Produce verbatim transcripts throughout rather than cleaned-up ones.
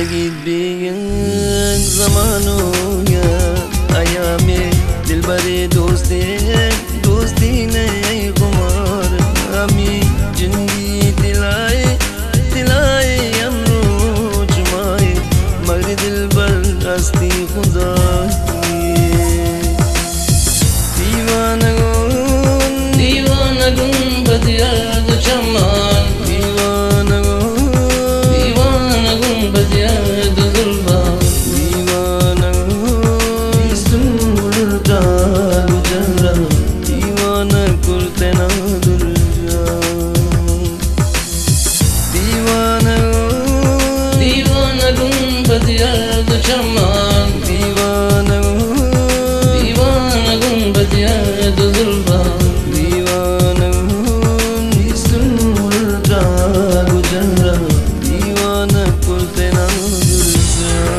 لقيت بيك زمانو يا أيامي دلبري دوستي دوستي ني قمار أمي جندي تلاي تلاي أمرو جماي مغري دلبر أستي خداي ديوانا گون ديوانا گون بديار دو چمان ديوانا گون ديوانا گون بديار دو ظلفا ديوانا گون سورتا گجرا ديوانا کرتنا درجا ديوانا گون ديوانا گون بديار دو چمان ديوانا گون ديوانا گون بديار دو ظلفا ديوانا گون سورتا گجرا ديوانا کرتنا درجا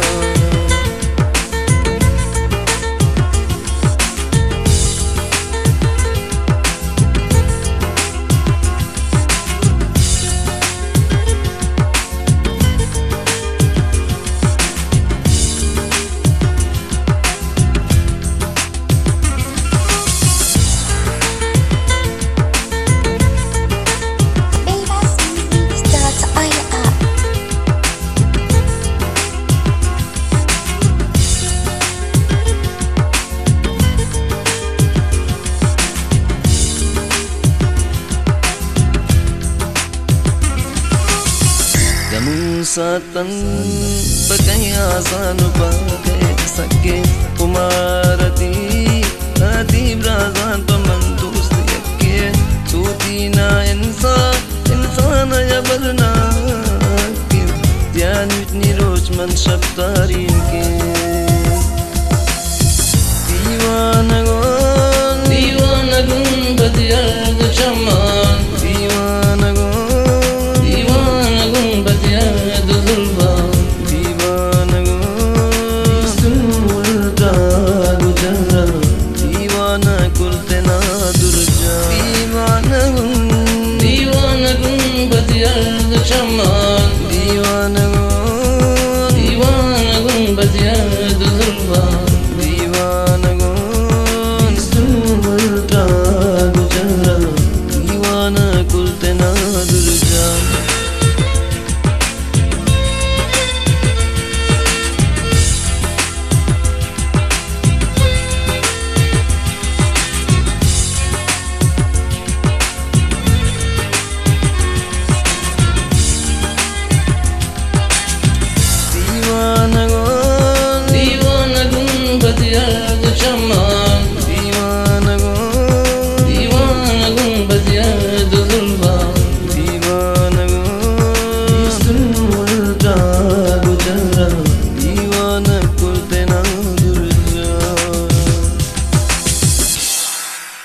Satan pakai asan pakai sakke kumarati hati brazan paman dost yakke suti na insan insan ya barna ke dhyan itni roz man shab tarin ke